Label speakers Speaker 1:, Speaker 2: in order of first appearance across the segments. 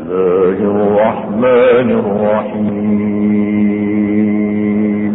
Speaker 1: الله الرحمن الرحيم.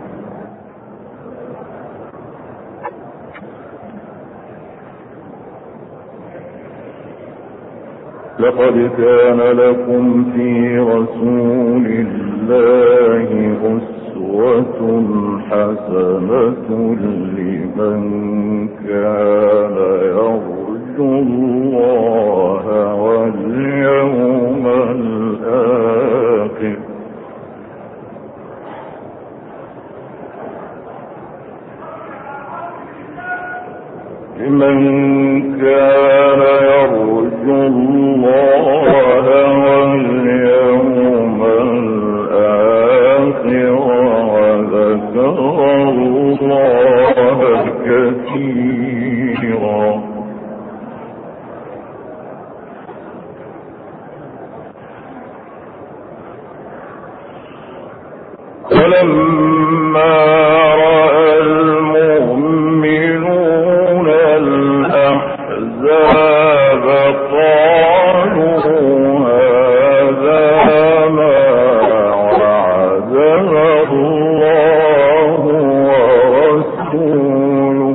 Speaker 1: لقد كان لكم في رسول الله أسوة حسنة لمن كان يرجو الله واليوم الآخر وذكر الله كثيرا. ولما رأى المؤمنون الأحزاب قالوا هذا ما وعدنا الله ورسوله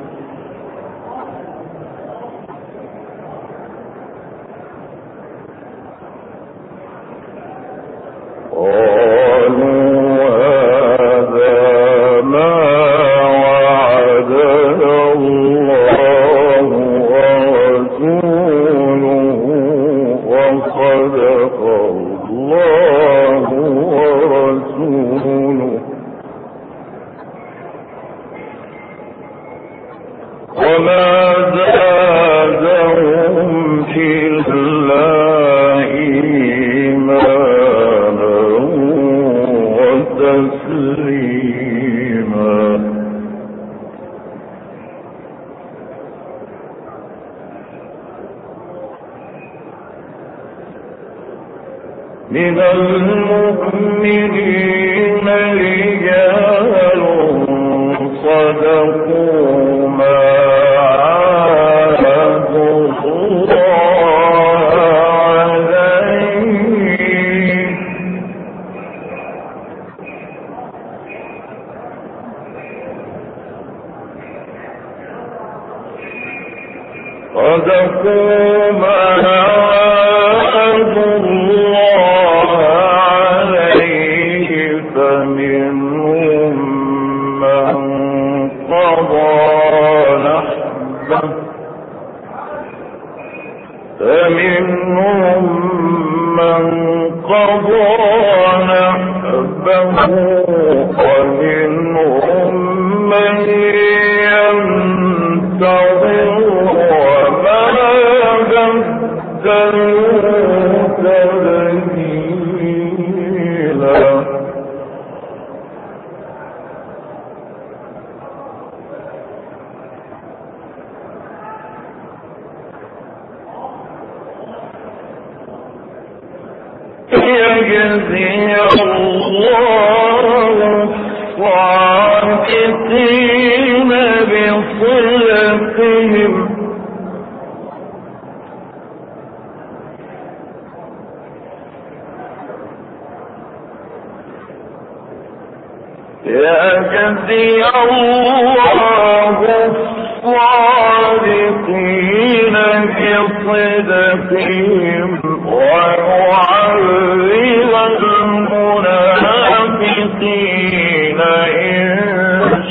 Speaker 1: من المؤمنين رجال صدقوا ما عاهدوا الله عليه فمنهم من قضى نحبه ومنهم من ينتظر وما بدلوا تبديلا. يجزي الله الصادقين بصدقهم يجزي الله الصادقين بصدقهم ويعذب المنافقين إن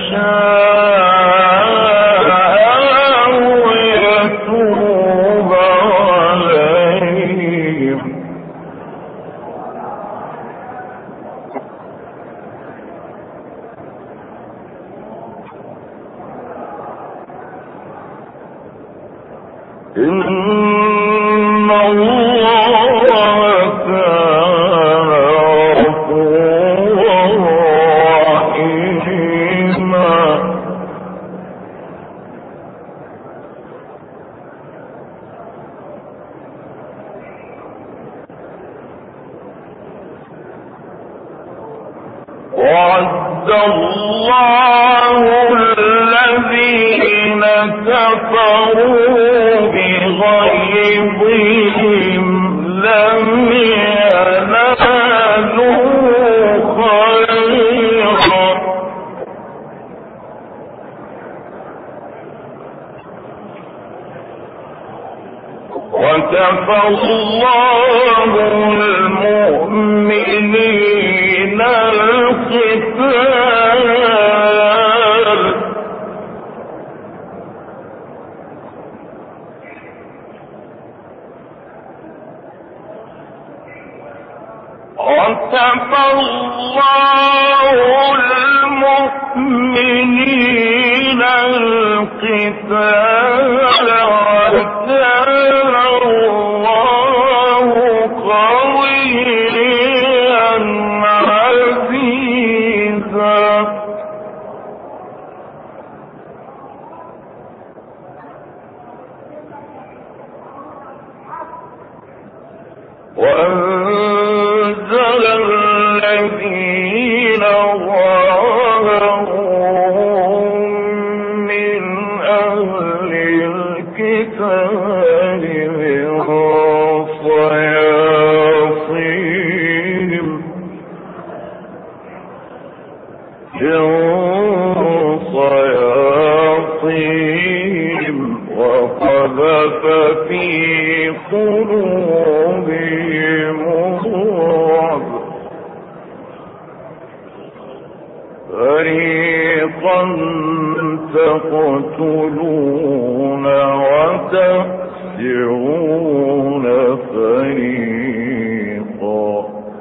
Speaker 1: شاء ويتوب عليهم. إن الله كان غفورا رحيما. وعد الله الذين كفروا بغيظهم لم وكفى الله المؤمنين القتال وكفى الله المؤمنين القتال وكان الله قويا عزيزا وأنزل الذين ظاهرهم من أهل الكتاب من صياصيهم وقذف في قلوبهم الرعب فريقا تقتلون وتأسرون فريقا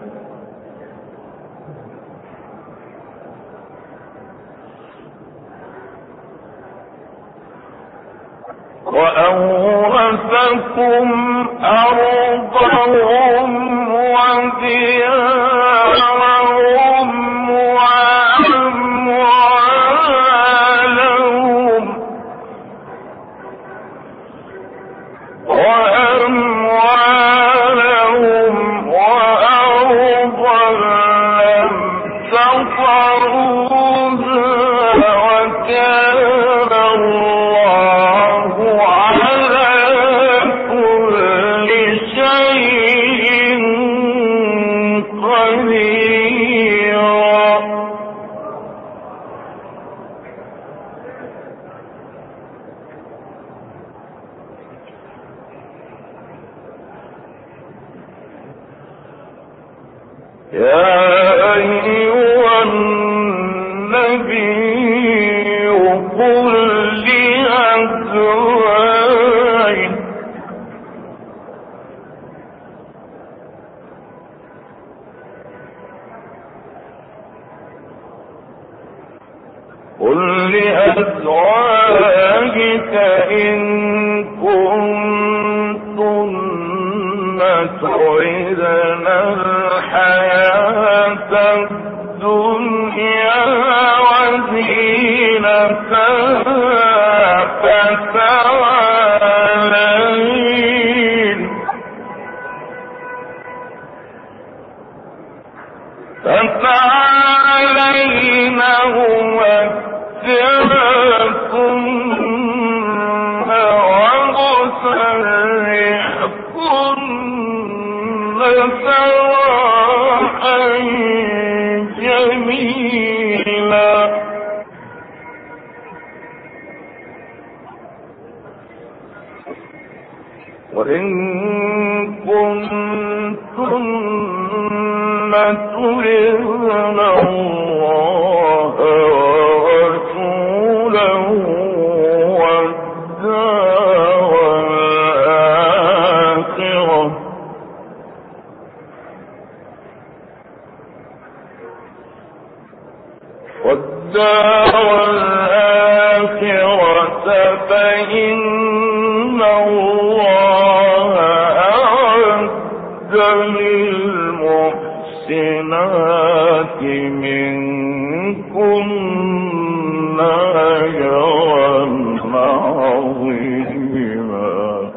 Speaker 1: وأورثكم أرضهم وديارهم وأموالهم وأرضا لم تطروها وكان الله على كل شيء قديرا يا أيها النبي قل لأزواجك إن كنتن تردن الحياة الدنيا وزينتها فتعالين أمتعكن وأسرحكن سراحا جميلا وإن كنتن تردن الله ورسوله والدار الآخرة فإن الله أعد للمحسنات منكن أجرا عظيما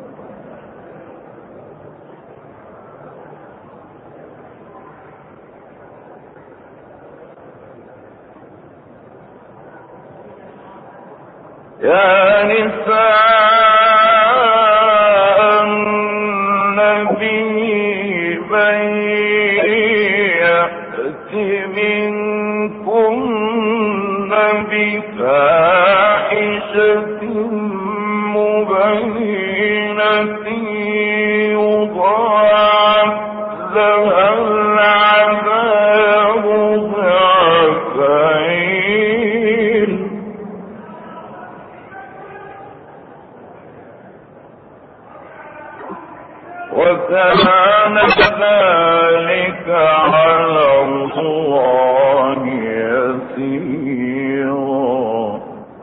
Speaker 1: يا نساء النبي من يأت منكن بفاحشة مبينة يضاعف لها العذاب ضعفين وكان ذلك على الله يسيرا.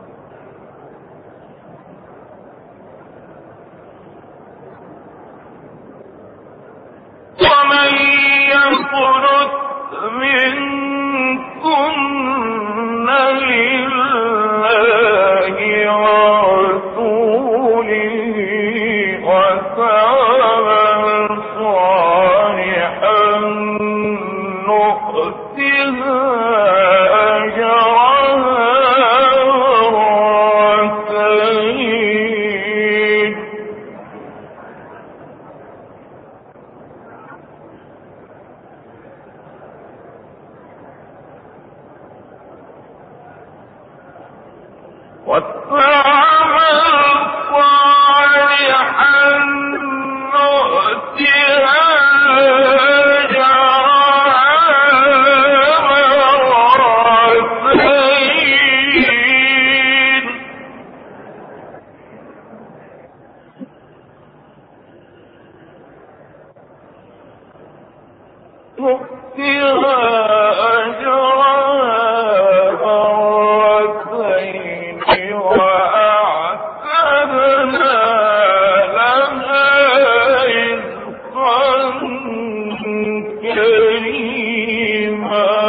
Speaker 1: ومن يقنت منكن لله ورسوله وتعمل صالحا نؤتها أجرها مرتين وتعمل صالحا نؤتها مرتين نؤتها أجرها مرتين وأعتدنا لها رزقا كريما.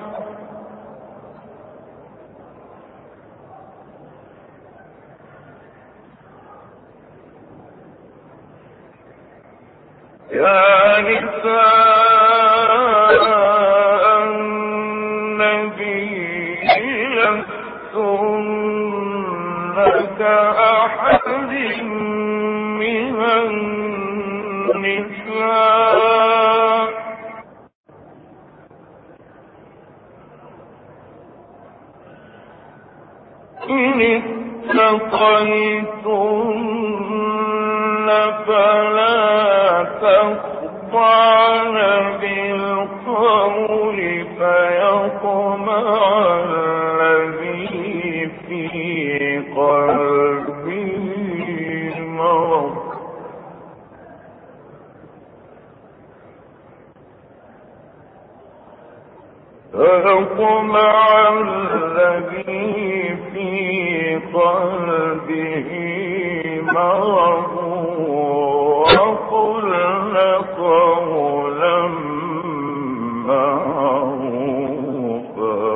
Speaker 1: يا نساء النبي لستن كأحد من النساء إن اتقيتن فلا تخضعن بالقول فيطمع الذي في قلبه مرض وقلن قولا معروفا.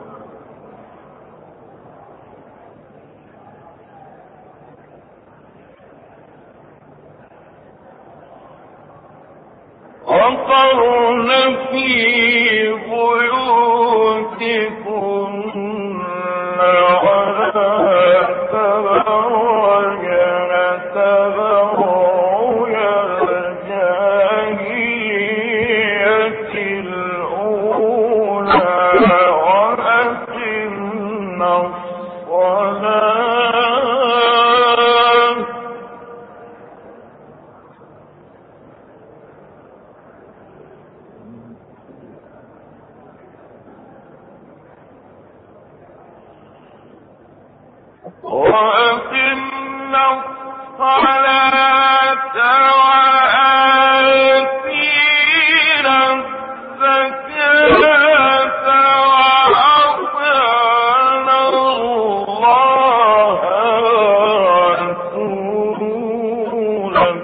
Speaker 1: وقرن في بيوتكن ولا تبرجن تبرج الجاهلية الأولى وأقمنا الصلاة وأقمنا الصلاة وآتينا الزكاة وأطعنا الله ورسوله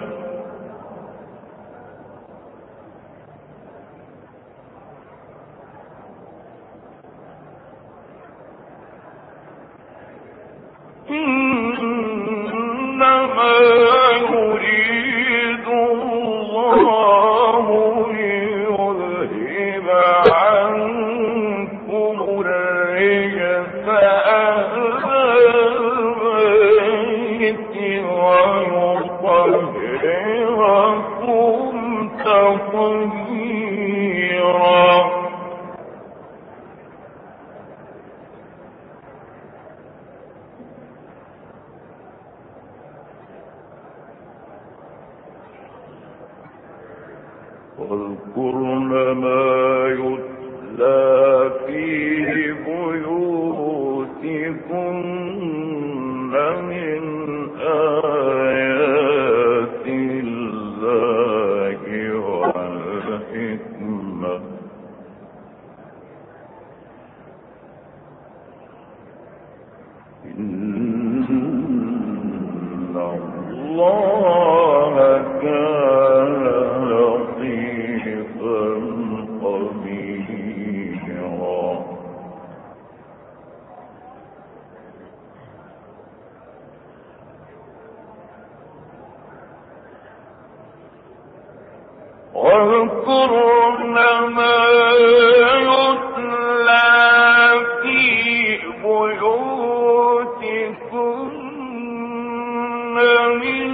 Speaker 1: إنما طهيرا واذكرن ما يتلى في بيوتكن من آيات الله والحكمة إن الله كان لطيفا خبيرا واذكرن ما يتلى في بيوتكن من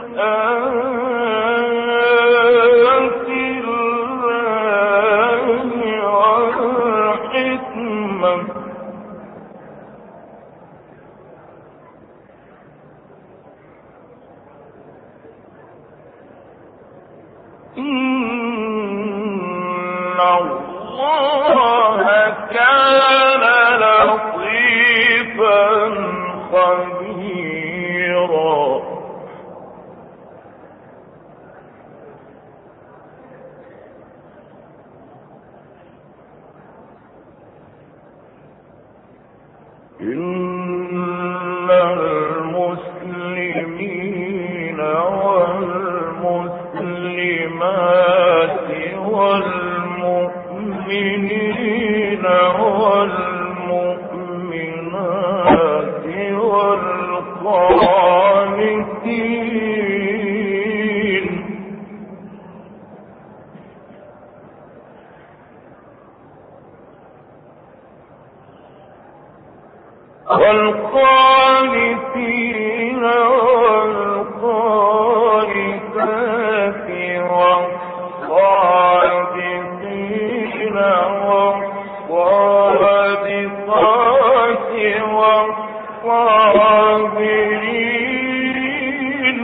Speaker 1: آيات الله والحكمة إن الله كان لطيفا خبيرا إن المسلمين والمسلمات والمؤمنين والمؤمنات والقانتين والقانتات والصادقين والصادقات والصابرين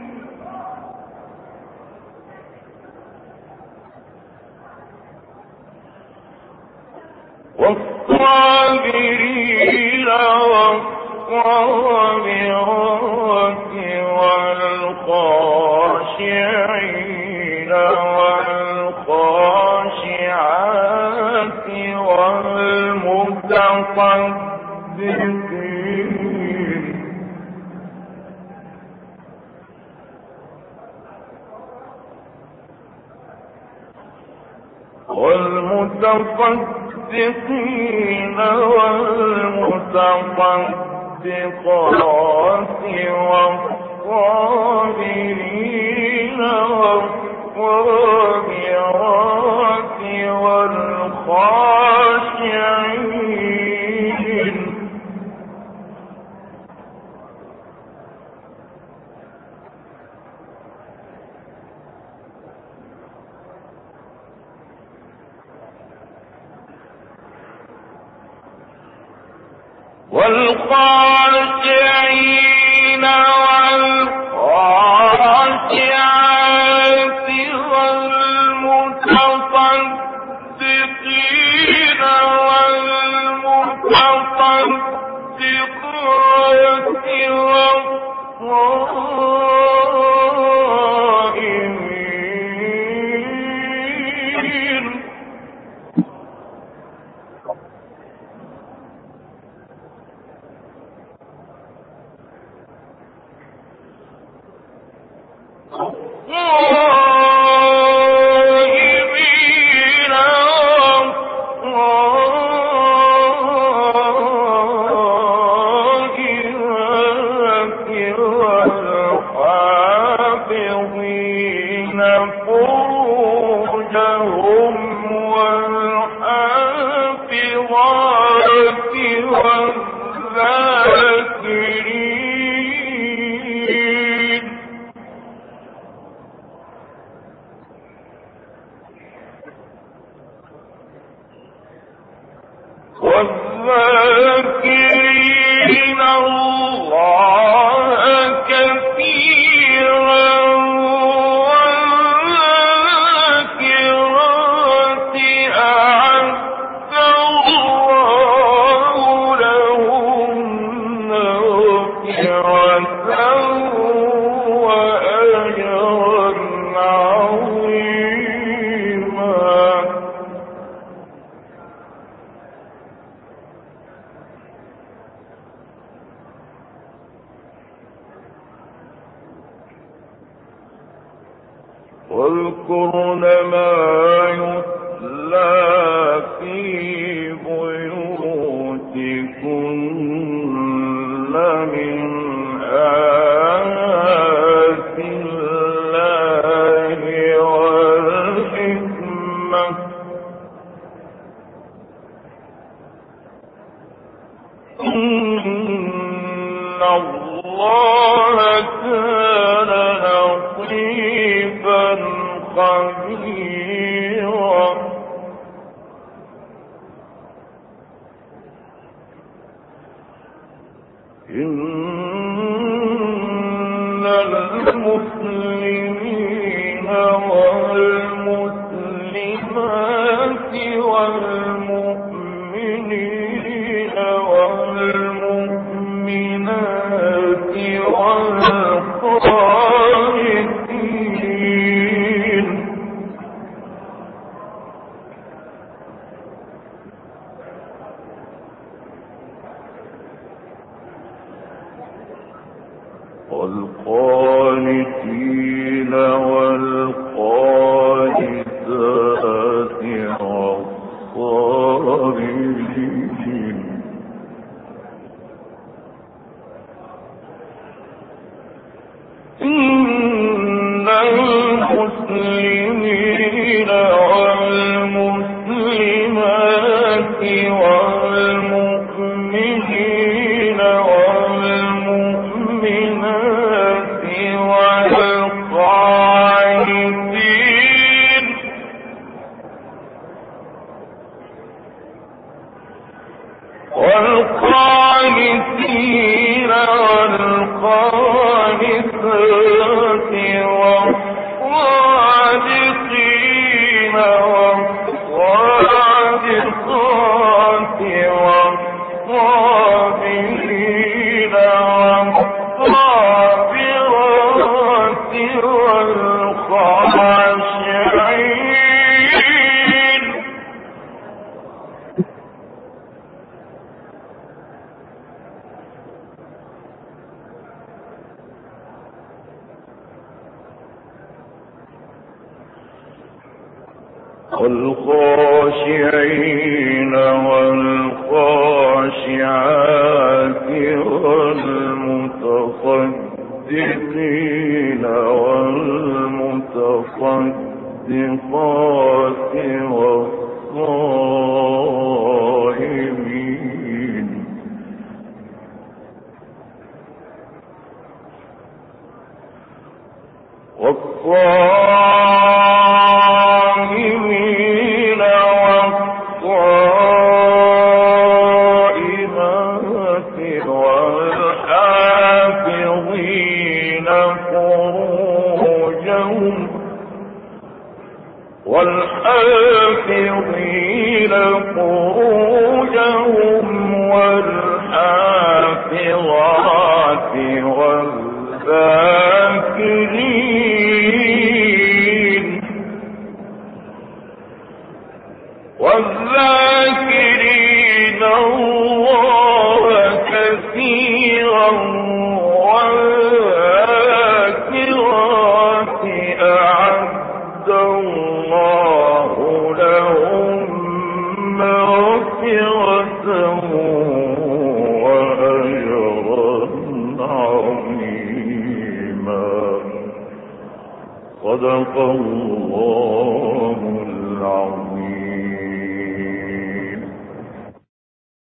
Speaker 1: والصابرين والصابرات والخاشعين والخاشعات والمتصدقين والمتصدقين والمتصدقات والصابرين والصابرات والخاشعين والخاشعين والخاشعات والمتصدقين والمتصدقات والصائمين والذاكرين الله كثيرا والذاكرات أعد الله لهم مغفرة وأجرا عظيما. واذكرن ما يتلى في بيوتكن من آيات الله والحكمة إن الله كان لطيفا خبيرا. إن المسلمين والمسلمات والمؤمنين والمؤمنات والقانتين والقانتين والقانتات والصابرين إن المسلمين والمسلمات والمؤمنين والمؤمنات والقانتين والقانتين والقانتات والصادقين والصادقات والصابرين والصابرات والخاشعين والخاشعين والخاشعات والمتصدقين والمتصدقات والصائمين والصائمين والصائمات والحافظين فروجهم والحافظات والذاكرين الله كثيرا والذاكرات أعد الله لهم مغفرة وأجرا عظيما. صدق الله العظيم.